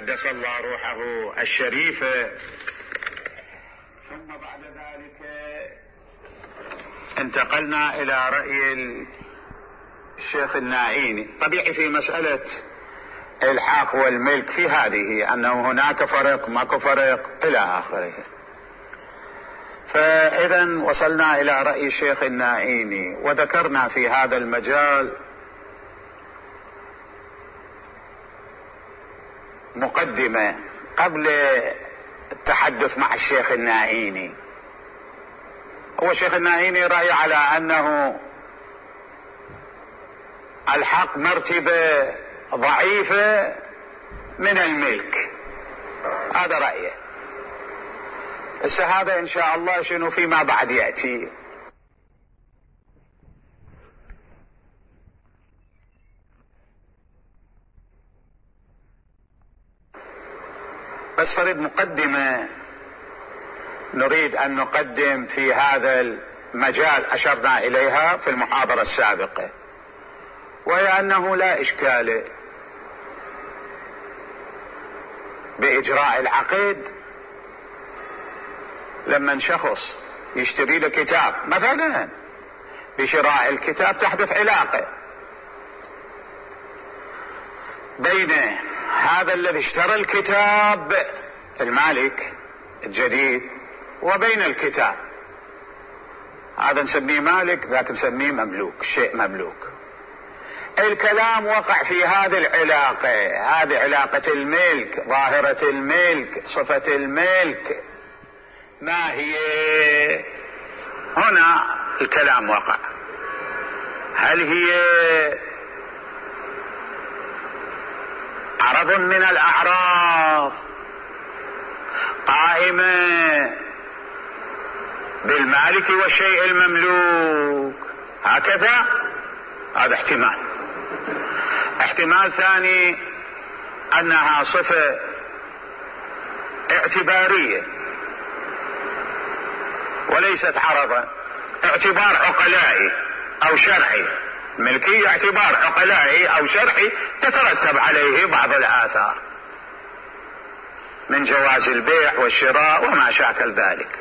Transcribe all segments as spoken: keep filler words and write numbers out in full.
قدس الله روحه الشريفة. ثم بعد ذلك انتقلنا إلى رأي الشيخ النائيني. طبيعي في مسألة الحاق والملك في هذه أنه هناك فرق ماكو فرق إلى آخره. فإذا وصلنا إلى رأي الشيخ النائيني، وذكرنا في هذا المجال مقدمة قبل التحدث مع الشيخ النائيني. هو الشيخ النائيني رأي على أنه الحق مرتبة ضعيفة من الملك، هذا رأيه. هذا إن شاء الله شنو فيما بعد يأتي. بس فريد مقدمة نريد أن نقدم في هذا المجال أشرنا إليها في المحاضرة السابقة، وهي أنه لا إشكال بإجراء العقد لما شخص يشتري له كتاب مثلا، بشراء الكتاب تحدث علاقة بين هذا الذي اشترى الكتاب المالك الجديد وبين الكتاب، هذا نسميه مالك ذاك نسميه مملوك، شيء مملوك. الكلام وقع في هذه العلاقة، هذه علاقة الملك، ظاهرة الملك، صفة الملك ما هي؟ هنا الكلام وقع. هل هي عرض من الأعراض قائمة بالمالك والشيء المملوك هكذا؟ هذا احتمال. احتمال ثاني أنها صفة اعتبارية وليست عرضا، اعتبار عقلائي أو شرعي. ملكية اعتبار عقلائي أو شرعي تترتب عليه بعض الآثار من جواز البيع والشراء وما شاكل ذلك.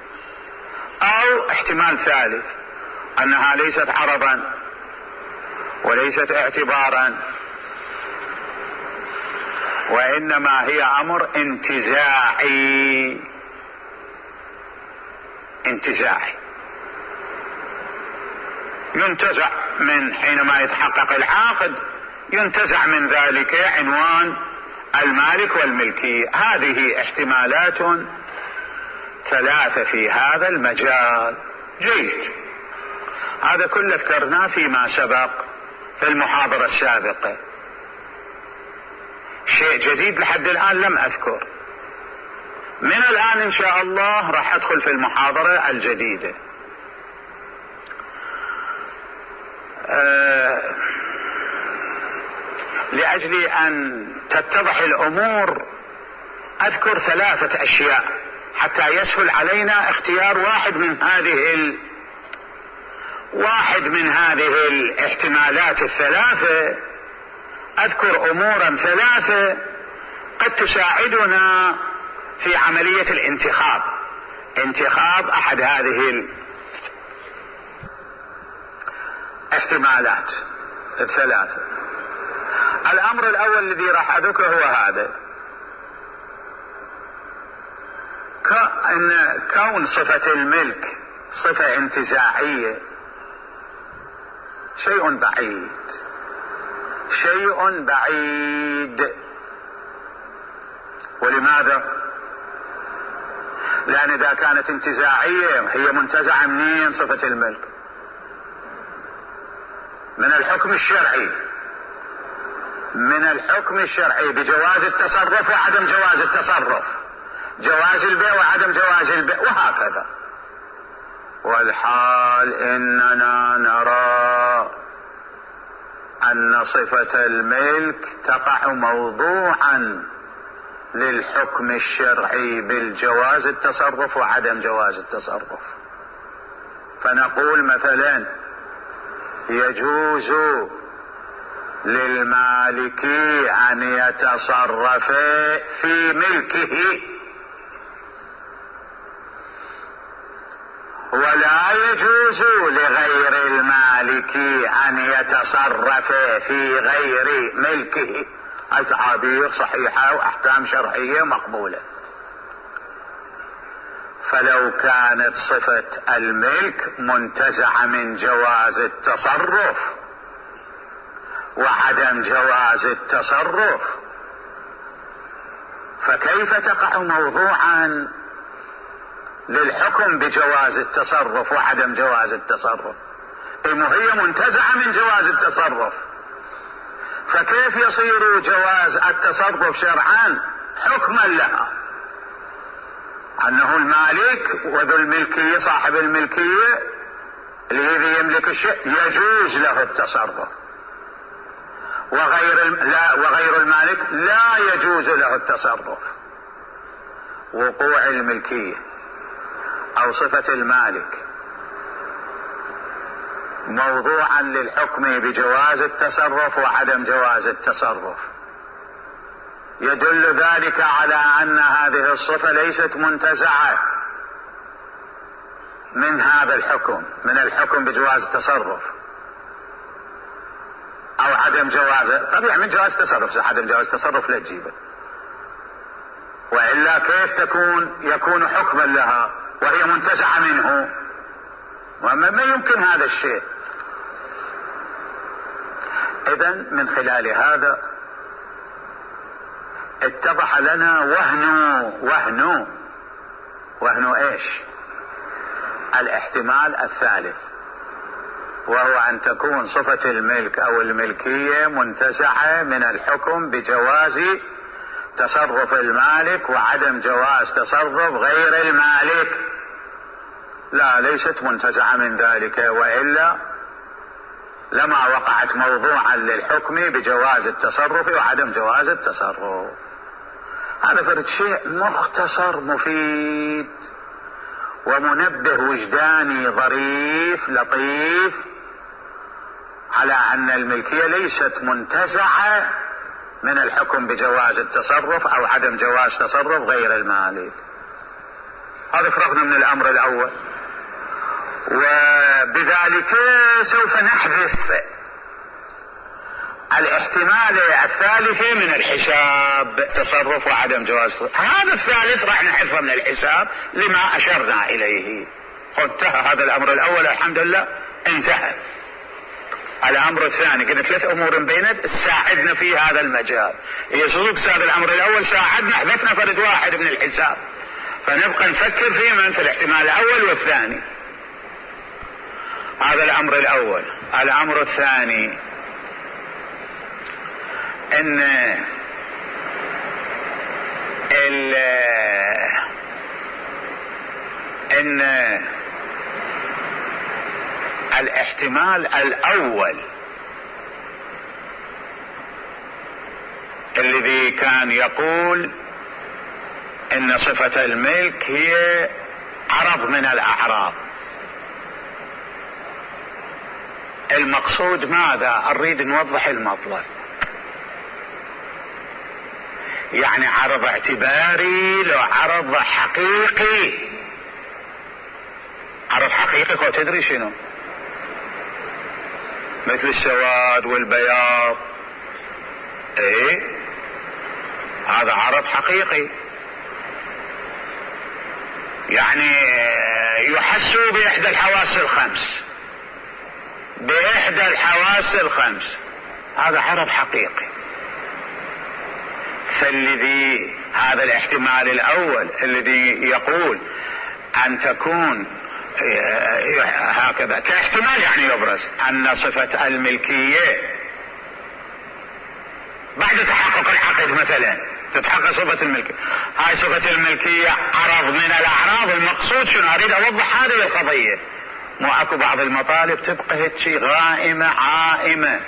أو احتمال ثالث أنها ليست عرضا وليست اعتبارا، وإنما هي أمر انتزاعي انتزاعي ينتزع من حينما يتحقق العقد، ينتزع من ذلك عنوان المالك والملكية. هذه احتمالات ثلاثة في هذا المجال. جيد، هذا كله ذكرناه فيما سبق في المحاضرة السابقة. شيء جديد لحد الآن لم أذكر. من الآن إن شاء الله راح أدخل في المحاضرة الجديدة. أه لأجل أن تتضح الأمور أذكر ثلاثة أشياء حتى يسهل علينا اختيار واحد من هذه ال... واحد من هذه الاحتمالات الثلاثة. أذكر أمورا ثلاثة قد تساعدنا في عملية الانتخاب، انتخاب أحد هذه الاحتمالات الثلاثة. الأمر الأول الذي راح أذكره هو هذا: أن كون صفة الملك صفة انتزاعية شيء بعيد، شيء بعيد. ولماذا؟ لأن إذا كانت انتزاعية هي منتزعة منين؟ صفة الملك من الحكم الشرعي، من الحكم الشرعي بجواز التصرف وعدم جواز التصرف، جواز البيع وعدم جواز البيع، وهكذا. والحال إننا نرى أن صفة الملك تقع موضوعا للحكم الشرعي بالجواز التصرف وعدم جواز التصرف. فنقول مثلا يجوز للمالك أن يتصرف في ملكه، ولا يجوز لغير المالك أن يتصرف في غير ملكه. التعابير صحيحة وأحكام شرعية مقبولة. فلو كانت صفة الملك منتزعة من جواز التصرف وعدم جواز التصرف، فكيف تقع موضوعا للحكم بجواز التصرف وعدم جواز التصرف؟ إنه هي منتزعة من جواز التصرف، فكيف يصير جواز التصرف شرعا حكما لها؟ أنه المالك وذو الملكية صاحب الملكية الذي يملك الشيء يجوز له التصرف، وغير لا وغير المالك لا يجوز له التصرف. وقوع الملكية أو صفة المالك موضوعا للحكم بجواز التصرف وعدم جواز التصرف، يدل ذلك على أن هذه الصفة ليست منتزعة من هذا الحكم، من الحكم بجواز التصرف أو عدم جواز. طبيعي من جواز التصرف، عدم جواز التصرف لا تجيبه، وإلا كيف تكون يكون حكما لها وهي منتزعة منه؟ ما يمكن هذا الشيء. إذن من خلال هذا اتضح لنا وهن وهن وهن ايش؟ الاحتمال الثالث، وهو ان تكون صفة الملك او الملكية منتزعة من الحكم بجواز تصرف المالك وعدم جواز تصرف غير المالك. لا، ليست منتزعة من ذلك، وإلا لما وقعت موضوعا للحكم بجواز التصرف وعدم جواز التصرف. هذا فرد شيء مختصر مفيد ومنبه وجداني ظريف لطيف على أن الملكية ليست منتزعة من الحكم بجواز التصرف أو عدم جواز تصرف غير المالك. هذا فرغنا من الأمر الأول، وبذلك سوف نحذف الاحتمال الثالث من الحساب، تصرف وعدم جواز. هذا الثالث راح نحذفه من الحساب لما أشرنا إليه. انتهى هذا الأمر الأول الحمد لله، انتهى. الأمر الثاني قلنا ثلاث أمور بيننا تساعدنا في هذا المجال. يصدق هذا الأمر الأول ساعدنا، حذفنا فرد واحد من الحساب، فنبقى نفكر في من في الاحتمال الأول والثاني. هذا الأمر الأول. الأمر الثاني ان ال ان الاحتمال الأول الذي كان يقول ان صفة الملك هي عرض من الأعراض، المقصود ماذا؟ نريد نوضح المطلب. يعني عرض اعتباري لو عرض حقيقي؟ عرض حقيقي هو تدري شنو؟ مثل السواد والبياض، ايه هذا عرض حقيقي، يعني يحس بإحدى الحواس الخمس، بإحدى الحواس الخمس، هذا عرض حقيقي. فالذي هذا الاحتمال الأول الذي يقول أن تكون هكذا كاحتمال، يعني يبرز أن صفة الملكية بعد تحقق العقد مثلا تتحقق صفة الملكية، هاي صفة الملكية عرض من الأعراض. المقصود شنو؟ أريد أوضح هذه القضية. مو أكو بعض المطالب تبقى هيك غائمة عائمة،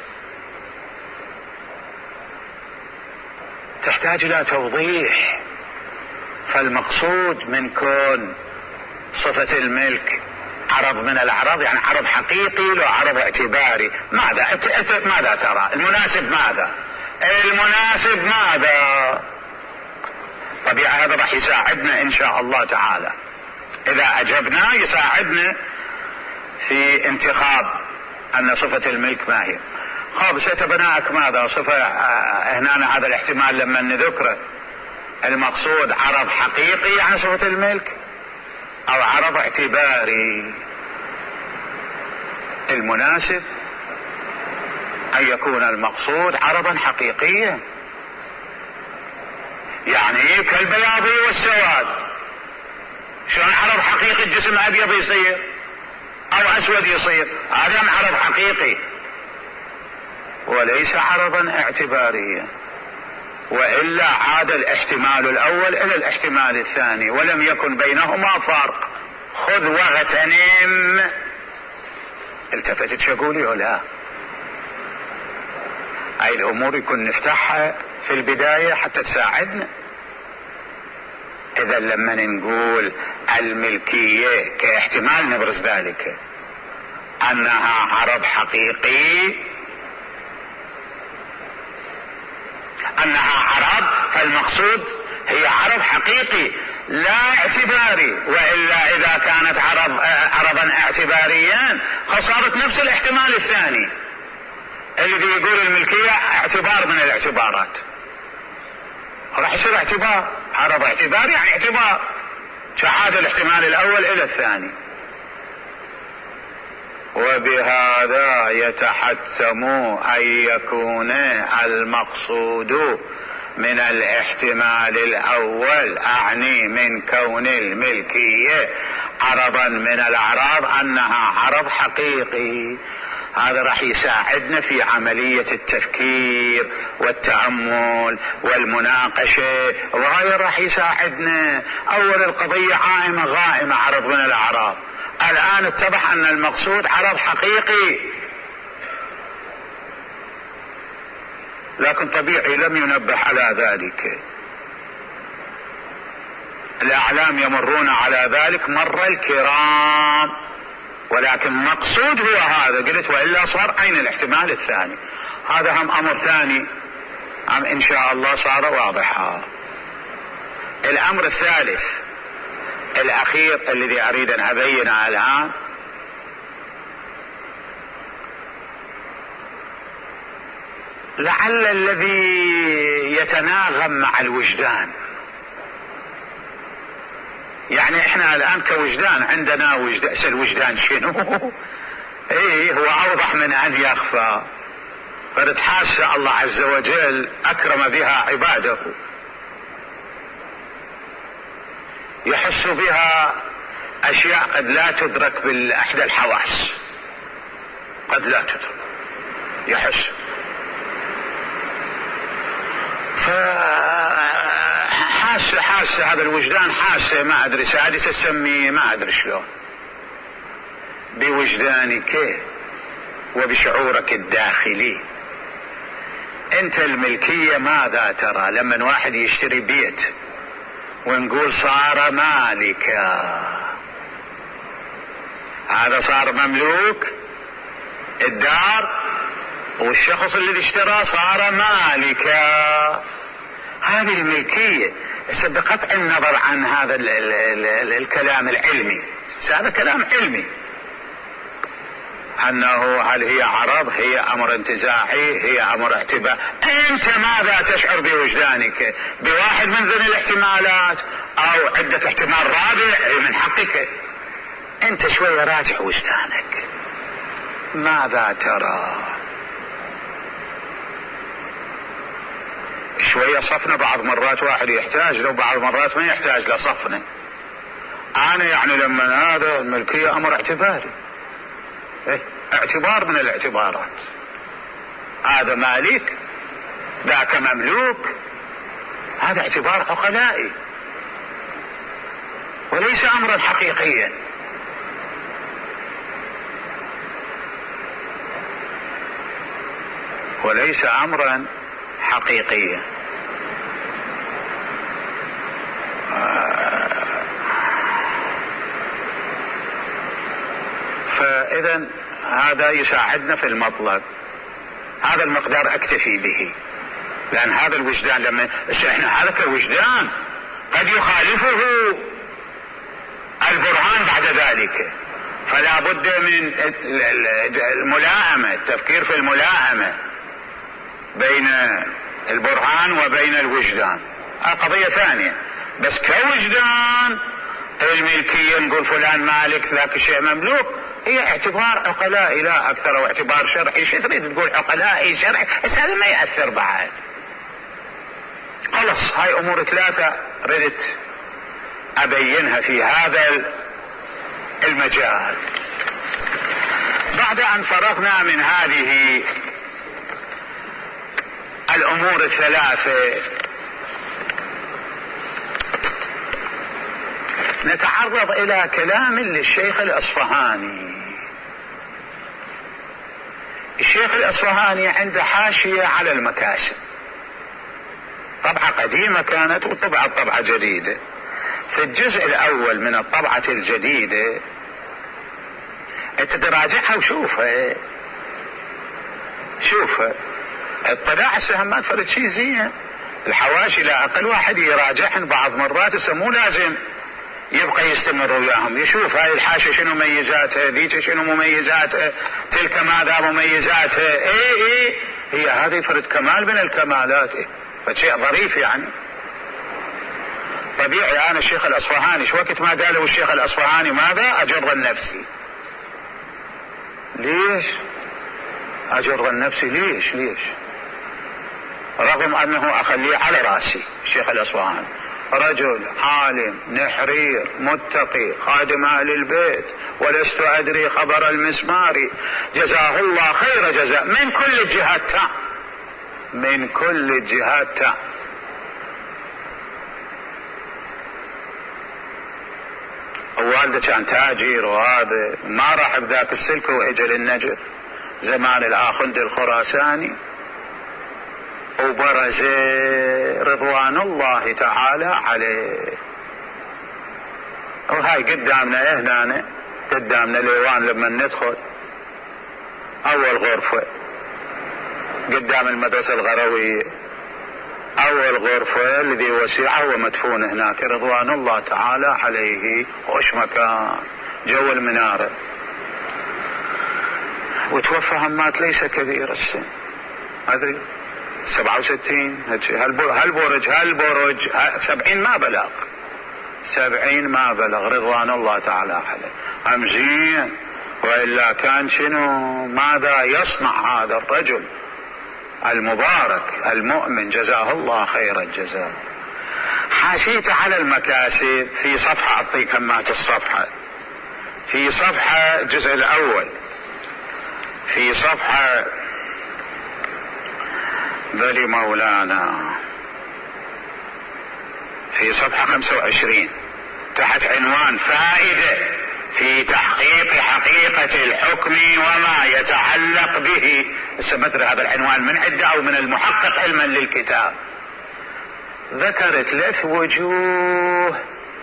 تحتاج إلى توضيح. فالمقصود من كون صفة الملك عرض من الأعراض يعني عرض حقيقي لو عرض اعتباري. ماذا أت... أت... ماذا ترى المناسب؟ ماذا المناسب ماذا؟ طبيعي هذا راح يساعدنا إن شاء الله تعالى، إذا أجبنا يساعدنا في انتخاب أن صفة الملك ما هي. خاب ستبناك ماذا صفة هنا هذا الاحتمال لما نذكره المقصود عرض حقيقي يعني صفة الملك أو عرض اعتباري؟ المناسب أن يكون المقصود عرضا حقيقيا، يعني كالبياض والسواد. شلون عرض حقيقي الجسم أبيض يصير أو أسود يصير؟ هذا عرض حقيقي وليس عرضا اعتباريا، وإلا عاد الاحتمال الأول إلى الاحتمال الثاني ولم يكن بينهما فرق. خذ واغتنم. التفتت شقولي ولا هاي الأمور يكون نفتحها في البداية حتى تساعدنا. إذا لما نقول الملكية كاحتمال نبرز ذلك أنها عرض حقيقي، أنها عرض، فالمقصود هي عرض حقيقي لا اعتباري، وإلا إذا كانت عرض عرضا اعتباريا فصارت نفس الاحتمال الثاني الذي يقول الملكية اعتبار من الاعتبارات، راح يصير اعتبار. عرض اعتبار يعني اعتبار، فعاد الاحتمال الأول إلى الثاني. وبهذا يتحتم أن يكون المقصود من الاحتمال الأول، أعني من كون الملكية عرضا من الأعراض أنها عرض حقيقي. هذا راح يساعدنا في عملية التفكير والتأمل والمناقشة، وهذا راح يساعدنا. أول القضية عائمة غائمة عرض من الأعراض، الآن اتضح أن المقصود عرض حقيقي، لكن طبيعي لم ينبه على ذلك. الأعلام يمرون على ذلك مر الكرام، ولكن مقصود هو هذا. قلت وإلا صار أين الاحتمال الثاني؟ هذا هم أمر ثاني هم إن شاء الله صار واضحا. الأمر الثالث الأخير الذي أريد أن أبينه الآن لعل الذي يتناغم مع الوجدان. يعني احنا الآن كوجدان عندنا وجدان، الوجدان شنو؟ ايه هو أوضح من أن يخفى. فنتحاس الله عز وجل أكرم بها عباده، يحس بها أشياء قد لا تدرك بالأحدى الحواس، قد لا تدرك، يحس. فحاسة حاسة هذا الوجدان حاسة، ما أدري سادسة تسميه، ما أدري شلون، بوجدانك وبشعورك الداخلي. أنت الملكية ماذا ترى لما واحد يشتري بيت ونقول صار مالكا؟ هذا صار مملوك الدار، والشخص الذي اشترى صار مالكا. هذه الملكية. بقطع النظر عن هذا ال ال ال الكلام العلمي، هذا كلام علمي أنه هل هي عرض، هي أمر انتزاعي، هي أمر اعتبار. أنت ماذا تشعر بوجدانك؟ بواحد من ذني الاحتمالات أو عندك احتمال رابع؟ من حقك أنت شوية راجع وجدانك، ماذا ترى؟ شوية صفنا، بعض مرات واحد يحتاج له، بعض مرات ما يحتاج لصفنا. أنا يعني لما هذا الملكية أمر اعتباري، إيه؟ اعتبار من الاعتبارات، هذا مالك ذاك مملوك، هذا اعتبار عقلائي وليس أمرا حقيقيا. وليس أمرا حقيقيا. فإذا هذا يساعدنا في المطلب، هذا المقدار أكتفي به، لأن هذا الوجدان لما احنا هذا كوجدان قد يخالفه البرهان بعد ذلك، فلا بد من الملائمة، التفكير في الملائمة بين البرهان وبين الوجدان، قضية ثانية. بس كوجدان الملكية نقول فلان مالك ذاك الشيء مملوك، هي اعتبار عقلائي لا أكثر، واعتبار شرعي. شو تريد تقول عقلائي شرعي؟ بس هذا ما يأثر بعد. خلص هاي أمور ثلاثة ردت أبينها في هذا المجال. بعد أن فرغنا من هذه الأمور الثلاثة نتعرض إلى كلام للشيخ الأصفهاني. الشيخ الأصفهاني عنده حاشية على المكاسب، طبعة قديمة كانت وطبعت طبعة جديدة. في الجزء الأول من الطبعة الجديدة انت تراجعها وشوفها شوفها اطلاع السهم ما فرد شيء زين. الحواشي لا أقل واحد يراجعهن بعض مرات، مو لازم يبقى يستمر وياهم، يشوف هاي الحاشية شنو مميزاتها، ذيك شنو مميزاتها، تلك ماذا مميزاتها. ايه ايه هي هذه فرد كمال من الكمالات، إيه فشيء ظريف يعني. طبيعي انا الشيخ الأصفهاني شو وقت ما قالوا الشيخ الأصفهاني ماذا اجر النفسي. ليش اجر النفسي؟ ليش ليش رغم انه اخليه على راسي. الشيخ الأصفهاني رجل عالم نحرير متقي خادم اهل البيت، ولست ادري خبر المسمار، جزاه الله خير جزاء من كل الجهات، من كل الجهات. والده كان تاجر، وهذا ما راح بذاك السلك واجل النجف زمان الاخند الخراساني، وبرز رضوان الله تعالى عليه. وهاي قدامنا هنا قدامنا الايوان لما ندخل اول غرفة قدام المدرسة الغروية، اول غرفة الذي وسيعة ومدفون هناك رضوان الله تعالى عليه. وش مكان جو المنارة. وتوفى همات ليس كبير السن، ادري سبعة وستين هالبرج هالبرج سبعين ما بلغ، سبعين ما بلغ رضوان الله تعالى عليه. امزين وإلا كان شنو ماذا يصنع هذا الرجل المبارك المؤمن جزاه الله خير الجزاء. حاشيت على المكاسب في صفحة، أعطيك همات الصفحة، في صفحة الجزء الأول في صفحة ذلي مولانا في صفحة خمسة وعشرين تحت عنوان فائدة في تحقيق حقيقة الحكم وما يتعلق به. مثل هذا العنوان من عدة أو من المحقق علما للكتاب. ذكرت ثلاث وجوه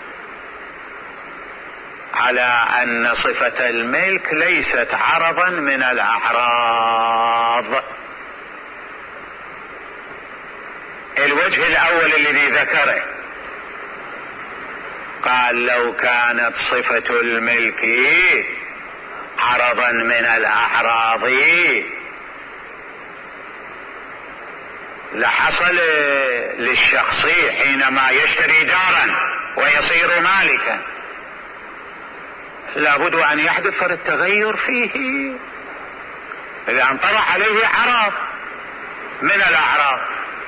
على أن صفة الملك ليست عرضا من الأعراض. الوجه الأول الذي ذكره قال لو كانت صفة الملك عرضا من الأعراض لحصل للشخص حينما يشتري دارا ويصير مالكا لابد أن يحدث فرد التغير فيه، إذا انطلع عليه عرض من الأعراض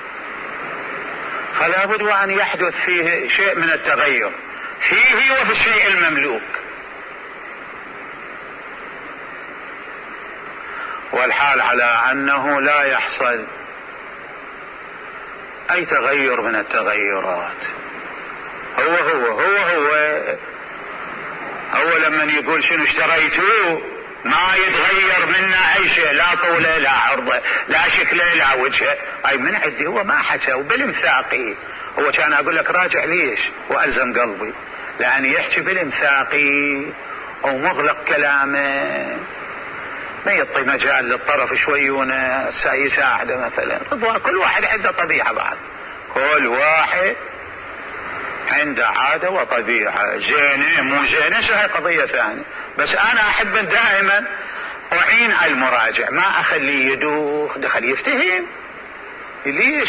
فلا بد أن يحدث فيه شيء من التغير فيه وفي الشيء المملوك. والحال على أنه لا يحصل أي تغير من التغيرات. هو هو هو هو هو لما يقول شنو اشتريته ما يتغير منا أي شيء، لا طوله لا عرضه لا شكله لا وجهه. أي من عندي هو ما حكى وبالمثاقي. هو كان أقول لك راجع ليش وألزم قلبي، لأن يحكي بالمثاقي أو مغلق كلامه، ما يعطي مجال للطرف شوي يساعده مثلا. كل واحد عنده طبيعة، بعد كل واحد عنده عادة وطبيعة، زينة مو زينة هي قضية ثانية. بس أنا أحب دائما أعين المراجع، ما أخليه يدوخ دخل يفتهم. ليش؟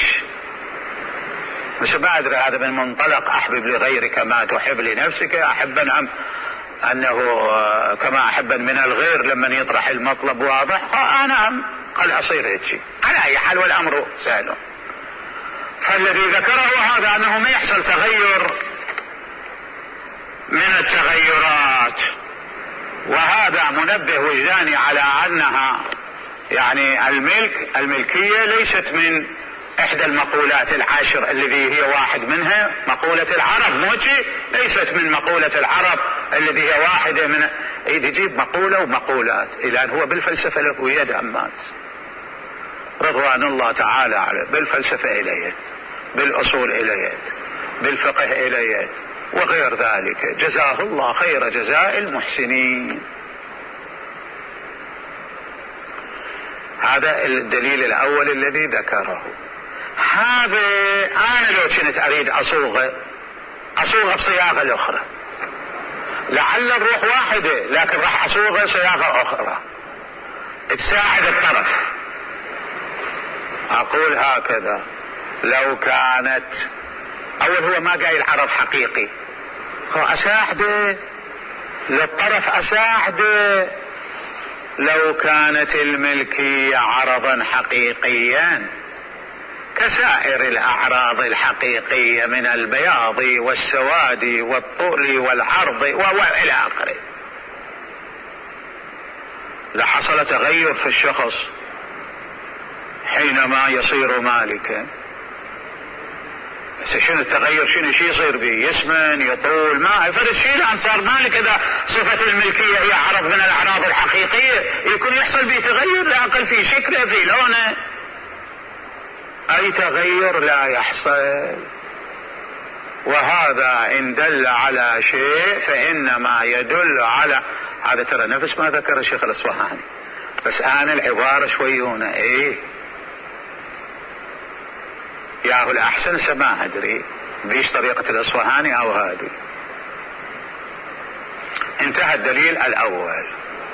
بس ما أدري، هذا من منطلق أحبب لغيرك ما تحب لنفسك. أحب أن أنه كما أحب من الغير لما يطرح المطلب واضح، أنا قل أصير هيك على أي حال، والأمر سهل. فالذي ذكره هذا أنه ما يحصل تغير من التغيرات، وهذا منبه وجداني على أنها يعني الملك الملكية ليست من إحدى المقولات العشر الذي هي واحد منها مقولة العرب، موجي ليست من مقولة العرب الذي هي واحدة من، يجيب مقولة ومقولات، إلى أن هو بالفلسفة له يد أمات رضوان الله تعالى عليه، بالفلسفة إليه، بالأصول إليه، بالفقه إليه، وغير ذلك. جزاه الله خير جزاء المحسنين. هذا الدليل الأول الذي ذكره. هذا أنا لو كنت أريد أصوغه أصوغه بصياغة الأخرى، لعل الروح واحدة لكن راح أصوغه صياغة أخرى تساعد الطرف. أقول هكذا: لو كانت أول هو ما قايل عرض حقيقي، هو أساعده للطرف، أساعده لو كانت الملكية عرضا حقيقيا كسائر الأعراض الحقيقية من البياض والسواد والطول والعرض وإلى آخره، لحصل تغير في الشخص حينما يصير مالكا. بس شنو التغير؟ شنو شي يصير به؟ يسمن، يطول، ما فرد شيء. لأن صار مالك إذا صفة الملكية هي عرض من الأعراض الحقيقية يكون يحصل به تغير، لا أقل في شكله في لونه. أي تغير لا يحصل. وهذا إن دل على شيء فإنما يدل على هذا. ترى نفس ما ذكر الشيخ الأصفهاني، بس أنا العبارة شوي هنا إيه ياهو الأحسن سما أدري بيش طريقة الأصفهاني أو هذه. انتهى الدليل الأول،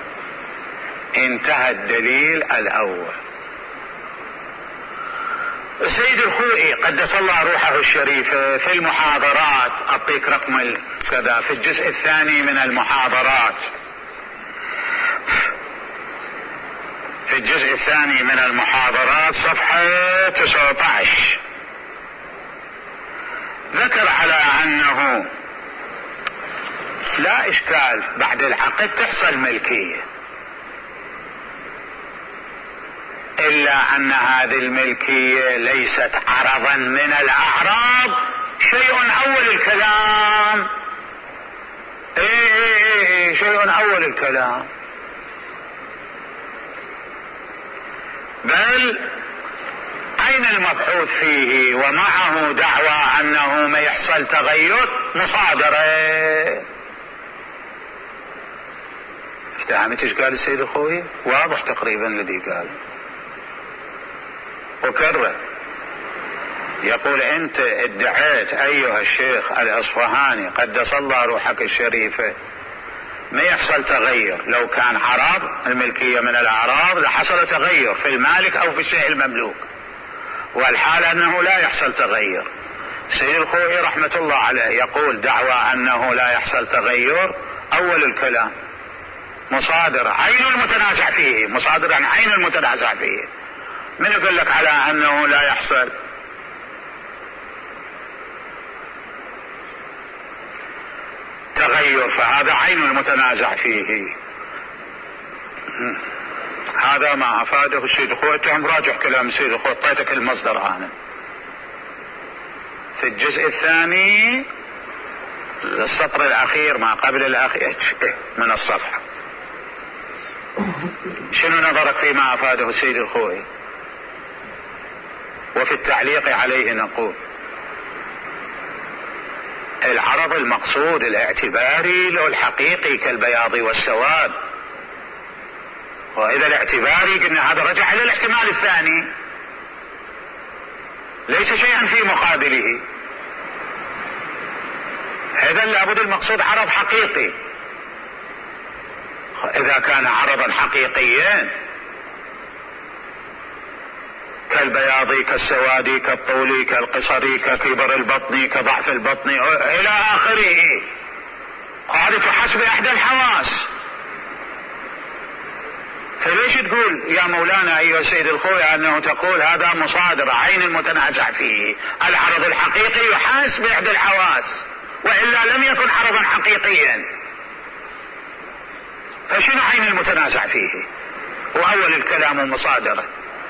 انتهى الدليل الأول. السيد الخوئي قدس الله روحه الشريفة في المحاضرات، أعطيك رقم كذا، في الجزء الثاني من المحاضرات، في الجزء الثاني من المحاضرات صفحة تسعة عشر، ذكر على أنه لا إشكال بعد العقد تحصل ملكية، إلا أن هذه الملكية ليست عرضا من الأعراض. شيء أول الكلام، إيه إيه إيه شيء أول الكلام، بل أين المبحوث فيه ومعه دعوى أنه ما يحصل تغير مصادرة. افتهمت ايش قال السيد الخوي؟ واضح تقريبا الذي قال. وكرر يقول: أنت ادعيت أيها الشيخ الأصفهاني قدس الله روحك الشريفة ما يحصل تغير، لو كان عرض الملكية من الأعراض لحصل تغير في المالك أو في الشيء المملوك، والحال أنه لا يحصل تغير. سيد الخوئي رحمة الله عليه يقول: دعوى أنه لا يحصل تغير أول الكلام مصادر عين المتنازع فيه، مصادر عن عين المتنازع فيه. من يقول لك على أنه لا يحصل؟ تغير، فهذا عين المتنازع فيه. هذا ما أفاده السيد الخوئي. تهم راجع كلام السيد الخوئي، اعطيتك المصدر أنا في الجزء الثاني السطر الأخير ما قبل الأخير من الصفحة. شنو نظرك فيما أفاده السيد الخوئي؟ وفي التعليق عليه نقول: العرض المقصود الاعتباري لو الحقيقي كالبياض والسواد. وإذا الاعتباري قلنا هذا رجع إلى الاحتمال الثاني، ليس شيئا في مقابله. إذا لابد المقصود عرض حقيقي. إذا كان عرضا حقيقيا كالبياض كالسواد كالطول كالقصر ككبر البطن كضعف البطن إلى آخره، هذه تحسب إحدى الحواس. فليش تقول يا مولانا أيها السيد الخوي أنه تقول هذا مصادرة عين المتنازع فيه؟ العرض الحقيقي يحاسب إحدى الحواس، وإلا لم يكن عرضا حقيقيا. فشنو عين المتنازع فيه؟ وأول الكلام مصادرة.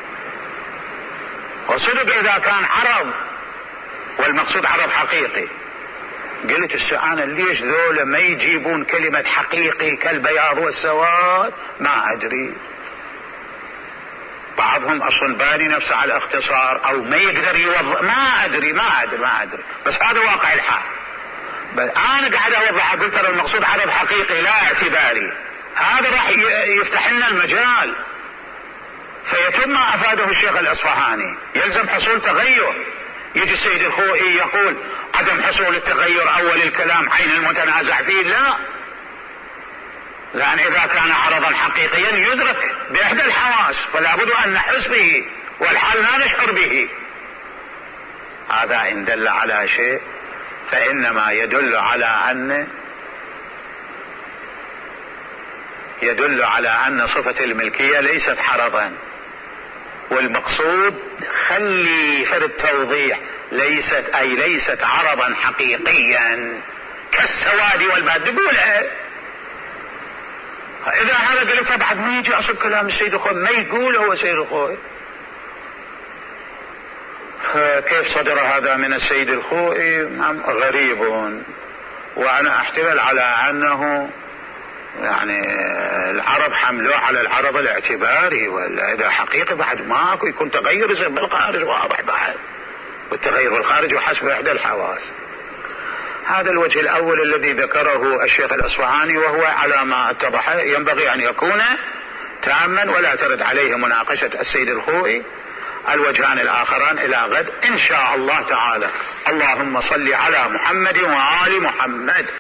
وصدق إذا كان عرض والمقصود عرض حقيقي. قلت السؤال ليش ذولا ما يجيبون كلمة حقيقي كالبياض والسواد؟ ما أدري، بعضهم أصلا باني نفسه على الاختصار أو ما يقدر يوضح، ما أدري ما أدري ما أدري بس هذا واقع الحال. أنا قاعد أوضح، قلت ترى المقصود عرض حقيقي لا اعتباري، هذا راح يفتح لنا المجال فيتم ما أفاده الشيخ الأصفهاني. يلزم حصول تغير. يجي السيد الخوئي يقول عدم حصول التغير أول الكلام عين المتنازع فيه، لا، لأن إذا كان عرضا حقيقيا يدرك بإحدى الحواس فلا بد أن نحس به، والحال لا نشعر به. هذا إن دل على شيء فإنما يدل على أن يدل على أن صفة الملكية ليست عرضا، والمقصود خلي فرد توضيح ليست أي ليست عرضا حقيقيا كالسواد والباد تقولها. إذا هذا قلتها بعد ما يجي أصل كلام السيد الخوئي ما يقول هو سيد الخوئي، فكيف صدر هذا من السيد الخوئي؟ غريب. وأنا أحتمل على أنه يعني العرض حمله على العرض الاعتباري، ولا إذا حقيقي بعد ماكو يكون تغير يصير بالخارج واضح بعد، والتغير بالخارج وحسب إحدى الحواس. هذا الوجه الأول الذي ذكره الشيخ الأصفهاني، وهو على ما اتضح ينبغي أن يكون تاما ولا ترد عليه مناقشة السيد الخوئي. الوجهان الآخران إلى غد إن شاء الله تعالى. اللهم صل على محمد وآل محمد.